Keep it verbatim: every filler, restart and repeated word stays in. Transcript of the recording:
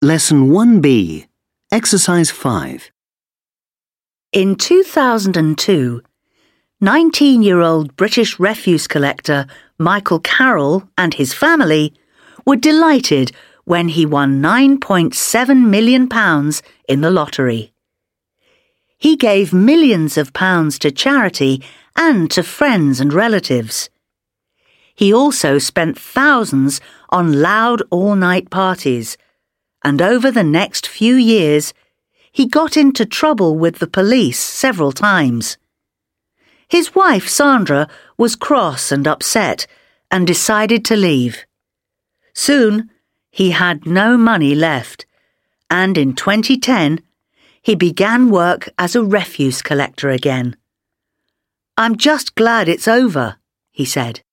Lesson one B, Exercise five. In two thousand two, nineteen-year-old British refuse collector Michael Carroll and his family were delighted when he won nine point seven million pounds in the lottery. He gave millions of pounds to charity and to friends and relatives. He also spent thousands on loud all-night parties, and over the next few years, he got into trouble with the police several times. His wife, Sandra, was cross and upset and decided to leave. Soon, he had no money left, and in twenty ten, he began work as a refuse collector again. "I'm just glad it's over," he said.